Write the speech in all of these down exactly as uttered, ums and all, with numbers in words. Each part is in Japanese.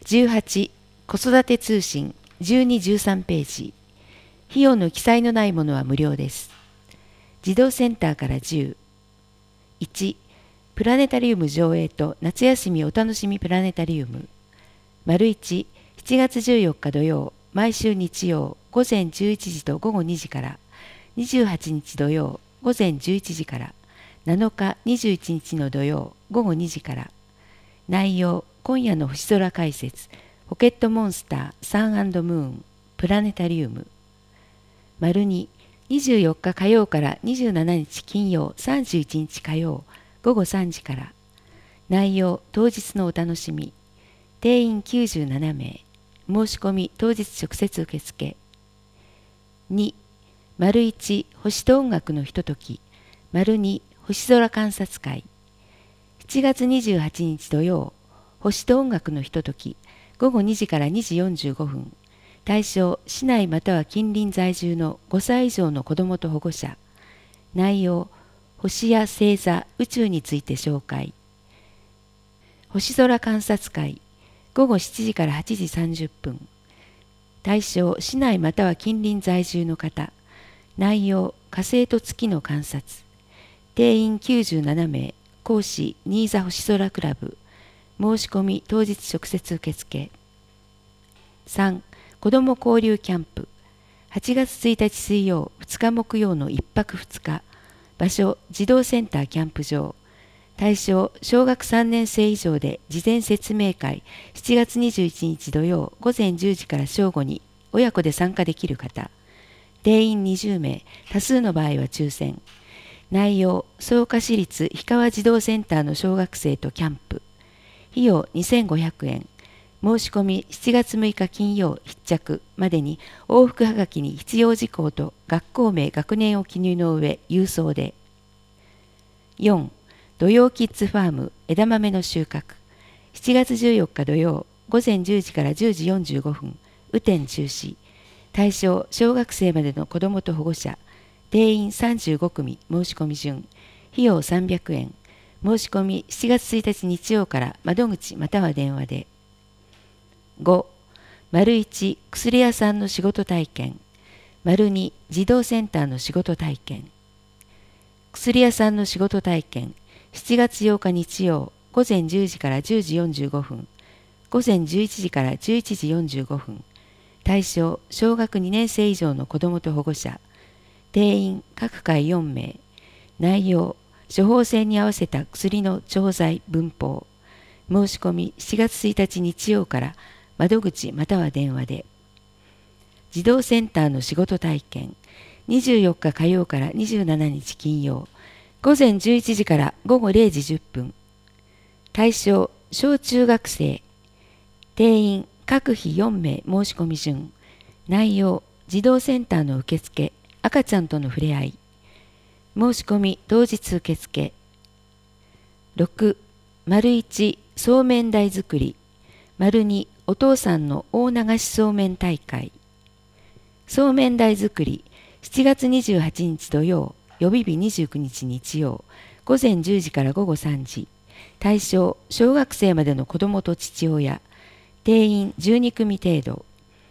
じゅうはち、子育て通信じゅうに、じゅうさんページ。費用の記載のないものは無料です。児童センターからじゅう。いち、プラネタリウム上映と夏休みお楽しみプラネタリウム。丸いち、しちがつじゅうよっか土曜、毎週日曜、午前じゅういちじと午後にじから、にじゅうはちにち土曜、午前じゅういちじから、なのか、にじゅういちにちの土曜、午後にじから。内容、今夜の星空解説、ポケットモンスター、サン&ムーン、プラネタリウム。丸に、にじゅうよっか火曜からにじゅうしちにち金曜、さんじゅういちにち火曜、午後さんじから。内容、当日のお楽しみ。定員きゅうじゅうななめい。申し込み、当日直接受付。に、丸いち、星と音楽のひととき。丸に、星空観察会。しちがつにじゅうはちにち土曜、星と音楽のひととき。午後にじからにじよんじゅうごふん。対象、市内または近隣在住のごさい以上の子どもと保護者。内容、星や星座、宇宙について紹介。星空観察会、午後しちじからはちじさんじゅっぷん。対象、市内または近隣在住の方。内容、火星と月の観察。定員きゅうじゅうななめい。講師、新座星空クラブ。申し込み、当日直接受付。さん、子ども交流キャンプ。はちがつついたち水曜、ふつか木曜のいっぱくふつか。場所、児童センターキャンプ場。対象、小学さんねんせい以上で事前説明会、しちがつにじゅういちにち土曜、午前じゅうじから正午に親子で参加できる方。定員にじゅうめい、多数の場合は抽選。内容、草加市立氷川児童センターの小学生とキャンプ。費用にせんごひゃくえん。申し込みしちがつむいか金曜必着までに往復はがきに必要事項と学校名学年を記入の上郵送で。よん、土曜キッズファーム枝豆の収穫。しちがつじゅうよっか土曜午前じゅうじからじゅうじよんじゅうごふん。雨天中止。対象、小学生までの子どもと保護者。定員さんじゅうごくみ。申し込み順。費用さんびゃくえん。申し込みしちがつついたち日曜から窓口または電話で。ご、丸いち、薬屋さんの仕事体験。丸に、児童センターの仕事体験。薬屋さんの仕事体験。しちがつようか日曜、午前じゅうじからじゅうじよんじゅうごふん。午前じゅういちじからじゅういちじよんじゅうごふん。対象、小学にねんせい以上の子どもと保護者。定員、各回よんめい。内容、処方箋に合わせた薬の調剤、文法。申し込みしちがつついたち日曜から窓口または電話で。児童センターの仕事体験。にじゅうよっか火曜からにじゅうしちにち金曜。午前じゅういちじから午後れいじじゅっぷん。対象、小中学生。定員、各日よんめい。申し込み順。内容、児童センターの受付。赤ちゃんとの触れ合い。申し込み当日受付。ろく、丸いち、そうめん台作り。丸に、お父さんの大流しそうめん大会。そうめん台作り、しちがつにじゅうはちにち土曜、予備日にじゅうくにち日曜、午前じゅうじから午後さんじ。対象、小学生までの子どもと父親。定員じゅうにくみ程度。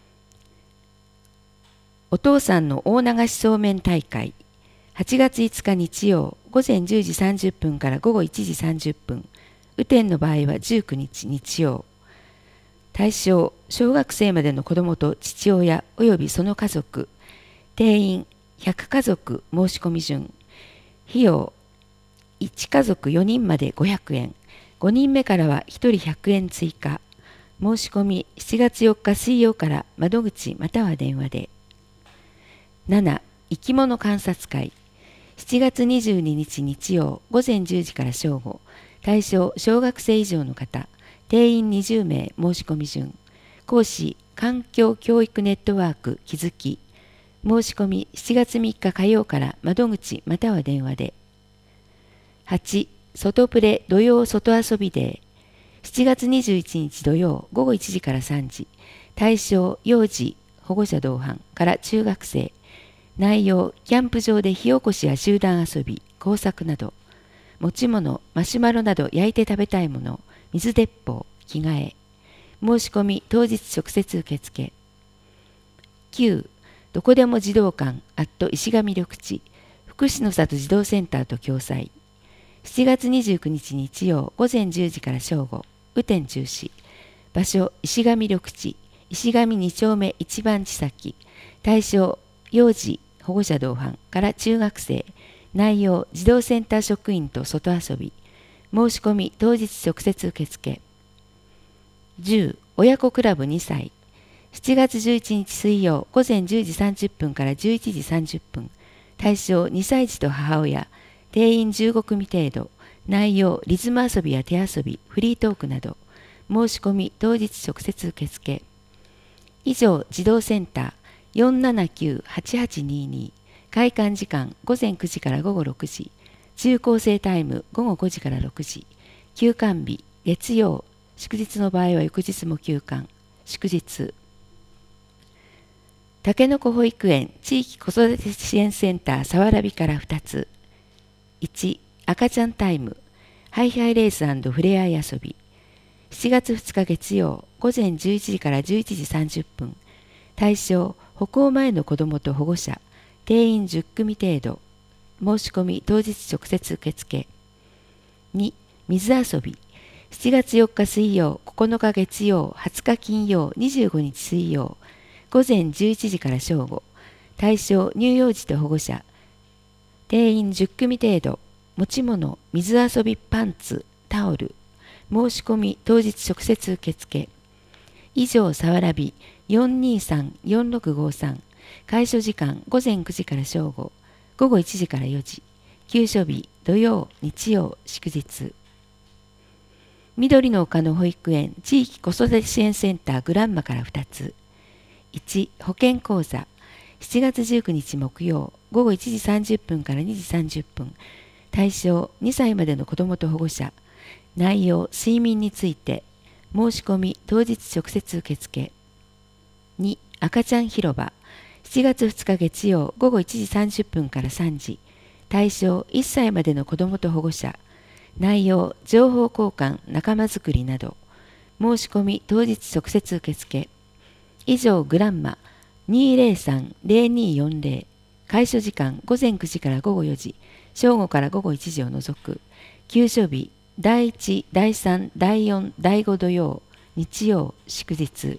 お父さんの大流しそうめん大会。はちがついつか日曜、午前じゅうじさんじゅっぷんから午後いちじさんじゅっぷん。雨天の場合はじゅうくにち日曜。対象、小学生までの子どもと父親及びその家族。定員ひゃくかぞく。申し込み順。費用、いちかぞくよにんまでごひゃくえん。ごにんめからはひとりひゃくえん追加。申し込みしちがつよっか水曜から窓口または電話で。なな、生き物観察会。しちがつにじゅうににち日曜、午前じゅうじから正午。対象、小学生以上の方。定員にじゅうめい。申し込み順。講師、環境教育ネットワーク気づき。申し込みしちがつみっか火曜から窓口または電話で。はち、外プレ土曜外遊びデー。しちがつにじゅういちにち土曜、午後いちじからさんじ。対象、幼児、保護者同伴から中学生。内容、キャンプ場で火起こしや集団遊び、工作など。持ち物、マシュマロなど焼いて食べたいもの、水鉄砲、着替え。 申し込み当日直接受付。きゅうどこでも児童館アット石上緑地福祉の里児童センターと共催。しちがつにじゅうくにち日曜午前じゅうじから正午、雨天中止。場所石上緑地石上に丁目一番地先。対象幼児保護者同伴から中学生。内容児童センター職員と外遊び。申し込み当日直接受付。じゅう親子クラブにさい。しちがつじゅういちにち水曜午前じゅうじさんじゅっぷんからじゅういちじさんじゅっぷん。対象にさい児と母親。定員じゅうごくみ程度。内容リズム遊びや手遊び、フリートークなど。申し込み当日直接受付。以上児童センター よんななきゅうはちはちにに。開館時間午前くじから午後ろくじ。中高生タイム午後ごじからろくじ。休館日月曜。祝日の場合は翌日も休館。祝日。たけのこ保育園地域子育て支援センターさわらびからふたつ。いち赤ちゃんタイムハイハイレース&ふれあい遊び。しちがつふつか月曜午前じゅういちじからじゅういちじさんじゅっぷん。対象歩行前の子どもと保護者。定員じゅっくみ程度。申し込み当日直接受付。に水遊びしちがつよっか水曜ここのか月曜はつか金曜にじゅうごにち水曜午前じゅういちじから正午。対象乳幼児と保護者。定員じゅっくみ程度。持ち物水遊びパンツタオル。申し込み当日直接受付。以上さわらび よんにさんよんろくごさん。開所時間午前くじから正午、午後いちじからよじ。休所日土曜日曜祝日。緑の丘の保育園地域子育て支援センターグランマからふたつ。いち保健講座しちがつじゅうくにち木曜午後いちじさんじゅっぷんからにじさんじゅっぷん。対象にさいまでの子どもと保護者。内容睡眠について。申し込み当日直接受付。に赤ちゃん広場しちがつふつか月曜午後いちじさんじゅっぷんからさんじ。対象いっさいまでの子どもと保護者。内容情報交換仲間づくりなど。申し込み当日直接受付。以上グランマ にーぜろさんぜろにーよんぜろ。開所時間午前くじから午後よじ、正午から午後いちじを除く。休所日だいいち、だいさん、だいよん、だいご土曜、日曜、祝日。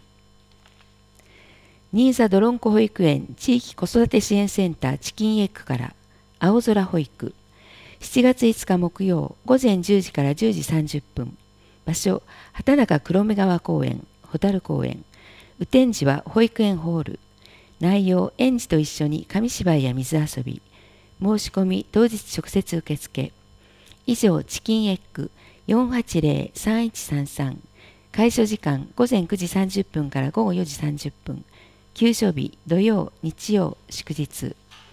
新座どろんこ保育園地域子育て支援センターチキンエッグから青空保育。しちがついつか木曜午前じゅうじからじゅうじさんじゅっぷん。場所畑中黒目川公園蛍公園。雨天時は保育園ホール。内容園児と一緒に紙芝居や水遊び。申し込み当日直接受付。以上チキンエッグ よんはちぜろさんいちさんさん。開所時間午前くじさんじゅっぷんから午後よじさんじゅっぷん。休所日土曜日曜祝日。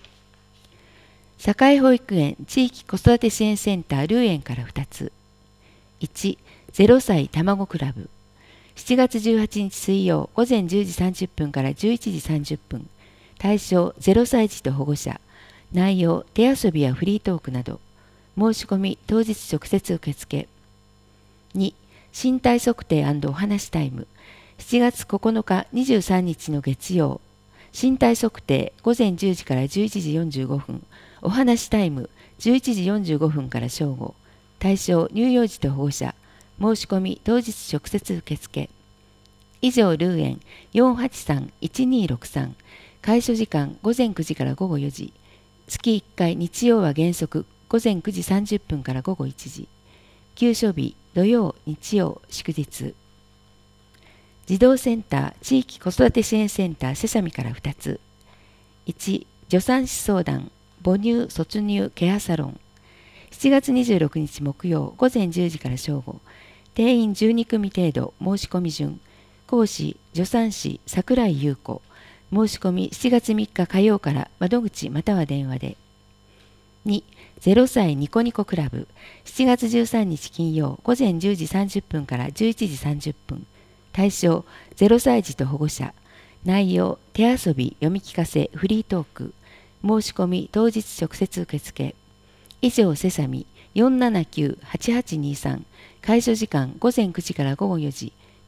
堺保育園地域子育て支援センタールー園からふたつ。いちゼロさいたまごクラブしちがつじゅうはちにち水曜午前じゅうじさんじゅっぷんからじゅういちじさんじゅっぷん。対象ゼロさい児と保護者。内容手遊びやフリートークなど。申し込み当日直接受付。に身体測定&お話タイムしちがつここのかにじゅうさんにちの月曜。身体測定午前じゅうじからじゅういちじよんじゅうごふん。お話タイムじゅういちじよんじゅうごふんから正午。対象乳幼児と保護者。申し込み当日直接受付。以上ルー園 よんはちさんいちにろくさん。開所時間午前くじから午後よじ。月いっかい日曜は原則午前くじさんじゅっぷんから午後いちじ。休所日土曜日曜祝日。児童センター地域子育て支援センターセサミからふたつ。いち助産師相談母乳卒乳ケアサロンしちがつにじゅうろくにち木曜午前じゅうじから正午。定員じゅうにくみ程度。申し込み順。講師助産師櫻井優子。申し込みしちがつみっか火曜から窓口または電話で。にゼロさいニコニコクラブしちがつじゅうさんにち金曜午前じゅうじさんじゅっぷんからじゅういちじさんじゅっぷん。対象ゼロさい児と保護者。内容手遊び読み聞かせフリートーク。申し込み当日直接受付。以上セサミ よんななきゅうはちはちにさん。開所時間午前くじから午後よじ。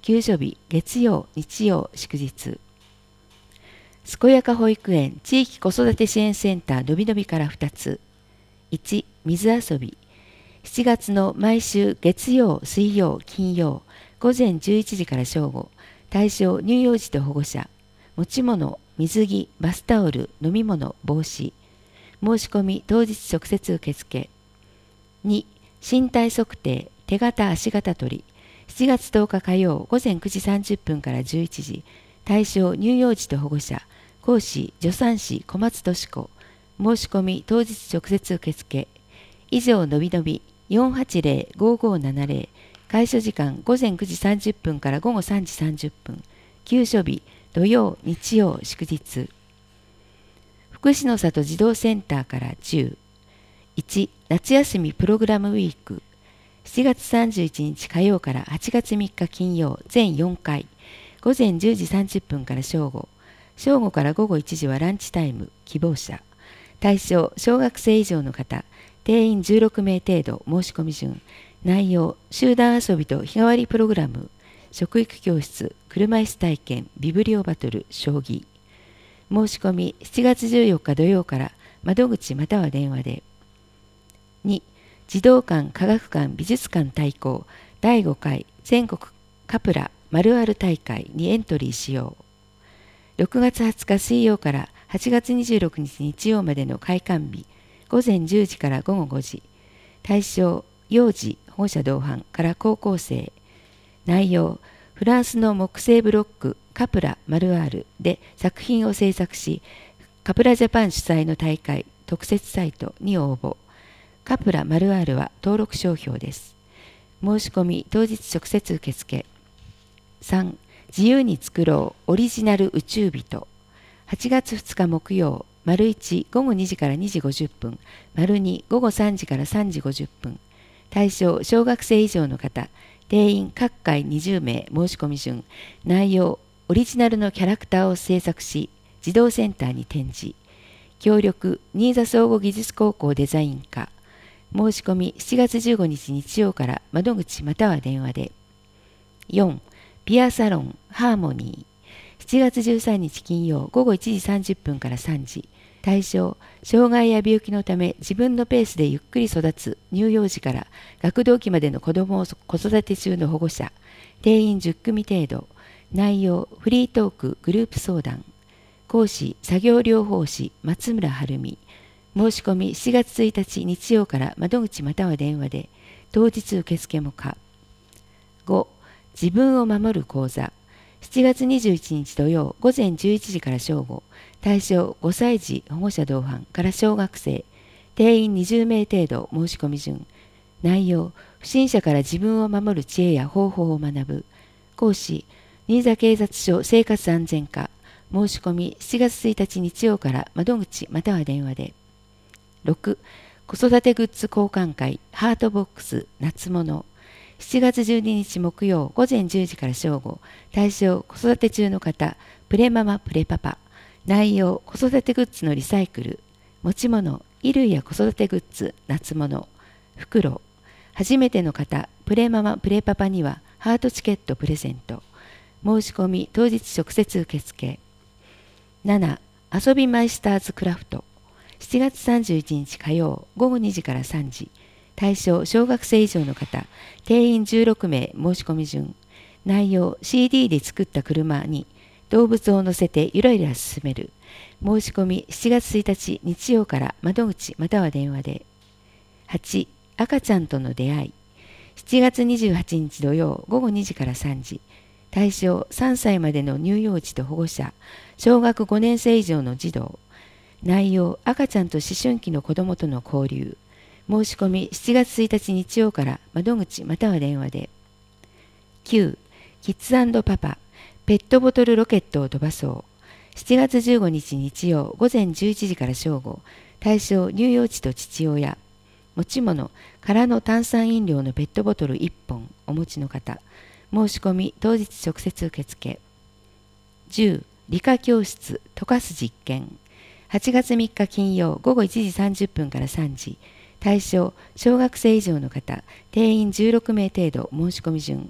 休所日、月曜、日曜、祝日。健やか保育園地域子育て支援センターのびのびからふたつ。いち、水遊び。しちがつの毎週月曜、水曜、金曜、ごぜんじゅういちじから正午。対象乳幼児と保護者。持ち物、水着、バスタオル、飲み物、帽子。申し込み当日直接受付。に、身体測定、手形足形取り。しちがつとおか火曜ごぜんくじさんじゅっぷんからじゅういちじ。対象乳幼児と保護者。講師、助産師、小松俊子。申し込み当日直接受付。以上のびのび よんはちぜろ ごごななぜろ。開所時間ごぜんくじさんじゅっぷんから午後さんじさんじゅっぷん。休所日土曜、日曜、祝日。福祉の里児童センターからじゅう。いち、夏休みプログラムウィーク。しちがつさんじゅういちにち火曜からはちがつみっか金曜全よんかい。ごぜんじゅうじさんじゅっぷんから正午。正午から午後いちじはランチタイム、希望者。対象、小学生以上の方。定員じゅうろくめい程度、申し込み順。内容、集団遊びと日替わりプログラム。食育教室、車椅子体験、ビブリオバトル、将棋。申し込みしちがつじゅうよっか土曜から窓口または電話で。に、児童館、科学館、美術館対抗だいごかい全国カプラ丸ある大会にエントリーしよう。ろくがつはつか水曜からはちがつにじゅうろくにち日曜までの開館日、ごぜんじゅうじから午後ごじ。対象、幼児、保護者同伴から高校生。内容、フランスの木製ブロックカプラ・マルアールで作品を制作し、カプラジャパン主催の大会特設サイトに応募。カプラ・マルアールは登録商標です。申し込み当日直接受付。さん、自由に作ろうオリジナル宇宙人。はちがつふつか木曜、丸いち午後にじからにじごじゅっぷん、丸に午後さんじからさんじごじゅっぷん。対象、小学生以上の方。定員各回にじゅうめい、申し込み順。内容、オリジナルのキャラクターを制作し、児童センターに展示。協力、新座総合技術高校デザイン科。申し込みしちがつじゅうごにち日曜から窓口または電話で。よん、ピアサロンハーモニー。しちがつじゅうさんにち金曜午後いちじさんじゅっぷんからさんじ。対象、障害や病気のため自分のペースでゆっくり育つ乳幼児から学童期までの子どもを子育て中の保護者。定員じゅっくみ程度。内容、フリートーク、グループ相談。講師、作業療法士、松村晴美。申し込みしちがつついたち日曜から窓口または電話で。当日受付も可。ご、自分を守る講座。しちがつにじゅういちにち土曜ごぜんじゅういちじから正午。対象ごさい児保護者同伴から小学生。定員にじゅうめい程度、申し込み順。内容、不審者から自分を守る知恵や方法を学ぶ。講師、新座警察署生活安全課。申し込みしちがつついたち日曜から窓口または電話で。ろく、子育てグッズ交換会ハートボックス夏物。しちがつじゅうににち木曜ごぜんじゅうじから正午。対象、子育て中の方。プレママプレパパ。内容、子育てグッズのリサイクル。持ち物、衣類や子育てグッズ夏物。袋。初めての方、プレママプレパパにはハートチケットプレゼント。申し込み当日直接受付。なな、遊びマイスターズクラフト。しちがつさんじゅういちにち火曜午後にじからさんじ。対象、小学生以上の方。定員じゅうろくめい、申し込み順。内容、シーディー で作った車に動物を乗せてゆらゆら進める。申し込みしちがつついたち日曜から窓口または電話で。はち、赤ちゃんとの出会い。しちがつにじゅうはちにち土曜午後にじからさんじ。対象、さんさいまでの乳幼児と保護者。小学ごねんせい以上の児童。内容、赤ちゃんと思春期の子どもとの交流。申し込みしちがつついたち日曜から窓口または電話で。きゅう、キッズ&パパ、ペットボトルロケットを飛ばそう。しちがつじゅうごにち日曜ごぜんじゅういちじから正午。対象、乳幼児と父親。持ち物、空の炭酸飲料のペットボトルいっぽんお持ちの方。申し込み当日直接受付。じゅう、理科教室溶かす実験。はちがつみっか金曜午後いちじさんじゅっぷんからさんじ。対象、小学生以上の方。定員じゅうろくめい程度、申し込み順。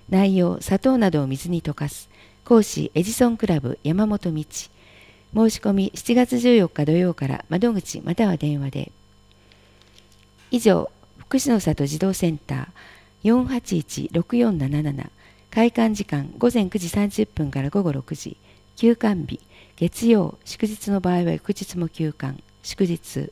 内容、砂糖などを水に溶かす。講師、エジソンクラブ山本道。申し込みしちがつじゅうよっか土曜から窓口または電話で。以上、福祉の里児童センター よんはちいちろくよんなななな 開館時間午前くじさんじゅっぷんから午後ろくじ、休館日、月曜、祝日の場合は翌日も休館、祝日。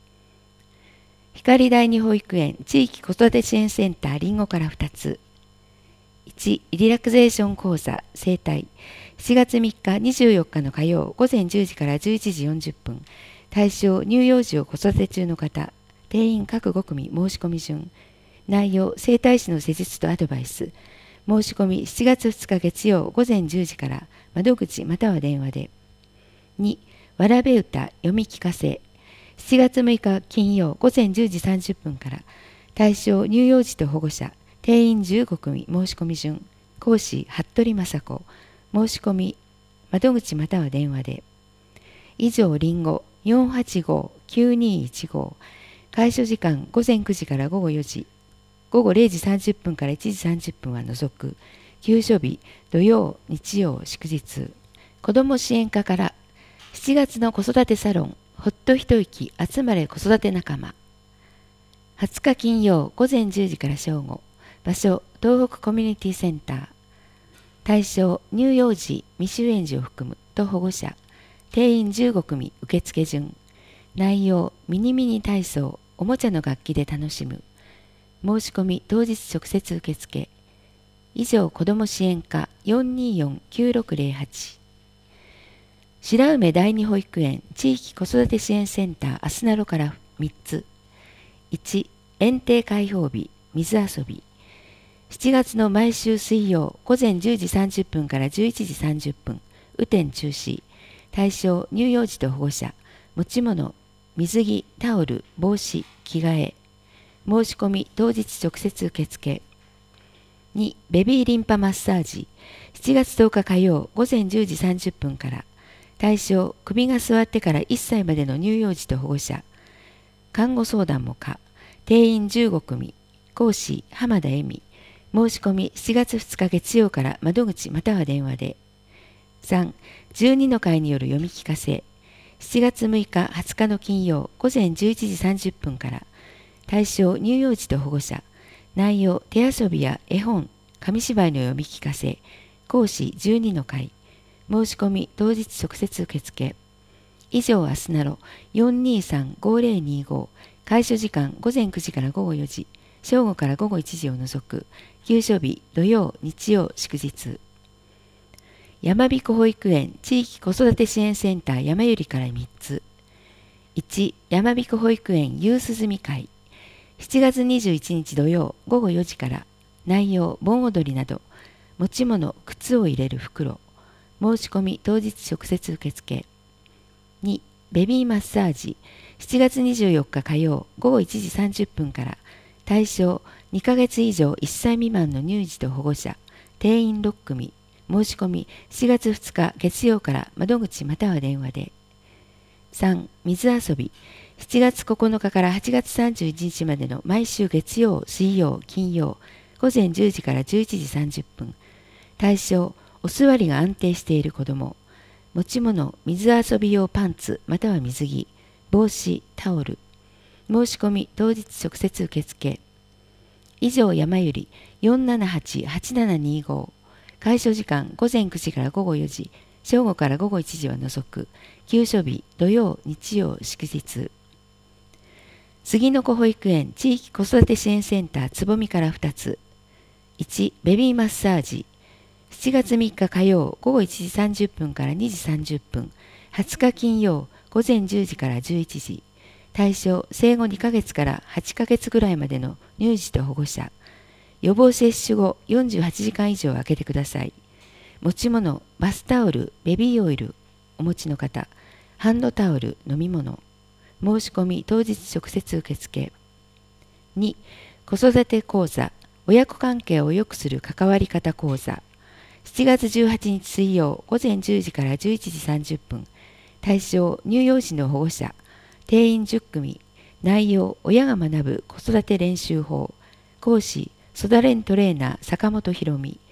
光第二保育園地域子育て支援センターりんごからふたつ。いち、リラクゼーション講座生態しちがつみっかにじゅうよっかの火曜午前じゅうじからじゅういちじよんじゅっぷん。対象乳幼児を子育て中の方。定員各ご組申し込み順。内容、整体師の施術とアドバイス。申し込みしちがつふつか月曜午前じゅうじから窓口または電話で。に、わらべ歌読み聞かせ。しちがつむいか金曜午前じゅうじさんじゅっぷんから。対象乳幼児と保護者。定員じゅうご組申し込み順。講師、服部雅子。申し込み窓口または電話で。以上、りんご よんはちごきゅうにいちご。開所時間午前くじから午後よじ、午後れいじさんじゅっぷんからいちじさんじゅっぷんは除く。休所日、土曜、日曜、祝日。子ども支援課からしちがつの子育てサロン、ほっと一息集まれ子育て仲間。はつか金曜午前じゅうじから正午。場所、東北コミュニティセンター。対象、乳幼児、未就園児を含むと保護者。定員じゅうご組受付順。内容、ミニミニ体操、おもちゃの楽器で楽しむ。申し込み当日直接受付。以上、子ども支援課 よんにーよんきゅうろくぜろはち。白梅第二保育園地域子育て支援センターあすなろからみっつ。いち、園庭開放日、水遊び。しちがつの毎週水曜午前じゅうじさんじゅっぷんからじゅういちじさんじゅっぷん。雨天中止。対象、乳幼児と保護者。持ち物、水着、タオル、帽子、着替え。申し込み当日直接受付。に、ベビーリンパマッサージ。しちがつとおか火曜午前じゅうじさんじゅっぷんから。対象、首が座ってからいっさいまでの乳幼児と保護者。看護相談も可。定員じゅうご組。講師、浜田恵美。申し込みしちがつふつか月曜から窓口または電話で。さん、じゅうにの会による読み聞かせ。しちがつむいかはつかの金曜午前じゅういちじさんじゅっぷんから。対象、乳幼児と保護者。内容、手遊びや絵本、紙芝居の読み聞かせ。講師、じゅうにの会。申し込み当日直接受付。以上、あすなろ よんにーさんごぜろにご。開所時間午前くじから午後よじ、正午から午後いちじを除く。休所日、土曜、日曜、祝日。山彦保育園地域子育て支援センター山ゆりからみっつ。いち、山彦保育園夕涼み会。しちがつにじゅういちにち土曜午後よじから。内容、盆踊りなど。持ち物、靴を入れる袋。申し込み当日直接受付。に、ベビーマッサージ。しちがつにじゅうよっか火曜午後いちじさんじゅっぷんから。対象、にかげつ以上いっさい未満の乳児と保護者。定員ろっ組。申し込みしちがつふつか月曜から窓口または電話で。さん、水遊び。しちがつここのかからはちがつさんじゅういちにちまでの毎週月曜、水曜、金曜、午前じゅうじからじゅういちじさんじゅっぷん。対象、お座りが安定している子ども。持ち物、水遊び用パンツまたは水着、帽子、タオル。申し込み当日直接受付。以上、山ゆり よんななはちはちななにご。開所時間午前くじから午後よじ、正午から午後いちじは除く。休所日、土曜、日曜、祝日。杉の子保育園地域子育て支援センターつぼみからふたつ。いち、ベビーマッサージ。しちがつみっか火曜午後いちじさんじゅっぷんからにじさんじゅっぷん。はつか金曜午前じゅうじからじゅういちじ。対象、生後にかげつからはちかげつぐらいまでの乳児と保護者。予防接種後よんじゅうはちじかん以上空けてください。持ち物、バスタオル、ベビーオイル、お持ちの方、ハンドタオル、飲み物。申し込み当日直接受付。に、子育て講座、親子関係を良くする関わり方講座。しちがつじゅうはちにち水曜午前じゅうじからじゅういちじさんじゅっぷん。対象、乳幼児の保護者。定員じゅっ組。内容、親が学ぶ子育て練習法。講師、ソダレントレーナー坂本博美。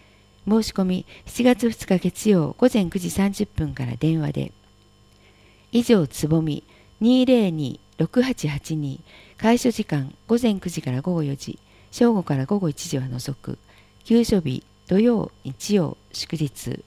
申し込みしちがつふつか月曜午前くじさんじゅっぷんから電話で。以上つぼみ にーぜろにーろくはちはちに 開所時間午前くじから午後よじ、正午から午後いちじは除く。休所日土曜、日曜、祝日。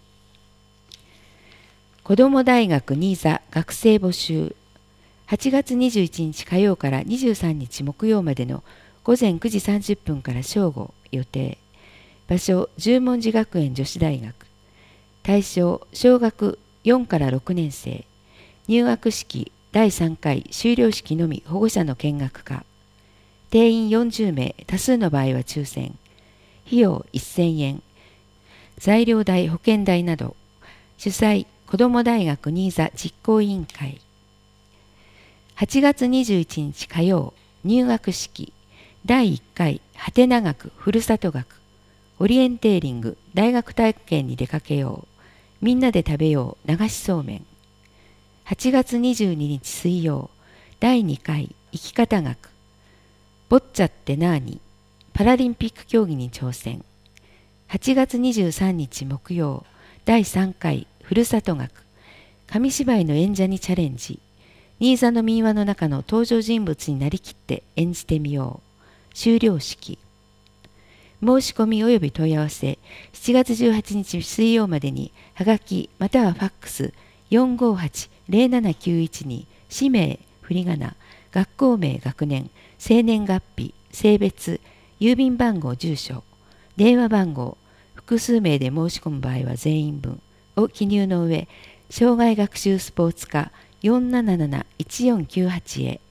子ども大学ニーザ学生募集。はちがつにじゅういちにち火曜からにじゅうさんにち木曜までの午前くじさんじゅっぷんから正午予定。場所十文字学園女子大学。対象小学よんからろくねんせい。入学式だいさんかい修了式のみ保護者の見学か。定員よんじゅうめい、多数の場合は抽選。費用せんえん。材料代、保険代など。主催子ども大学ニーザ実行委員会。はちがつにじゅういちにち火曜、入学式だいいっかいはてな学ふるさと学。オリエンテーリング大学体験に出かけよう。みんなで食べよう流しそうめん。はちがつにじゅうににち水曜、だいにかい生き方学。ボッチャってなーに、パラリンピック競技に挑戦。はちがつにじゅうさんにち木曜、だいさんかいふるさと学。紙芝居の演者にチャレンジ。新座の民話の中の登場人物になりきって演じてみよう。修了式。申し込み及び問い合わせ、しちがつじゅうはちにち水曜までに、はがきまたはファックスよんごはちぜろななきゅういちに、氏名、振り仮名、学校名、学年、生年月日、性別、郵便番号、住所、電話番号、複数名で申し込む場合は全員分を記入の上、障害学習スポーツ課よんなななな いちよんきゅうはちへ。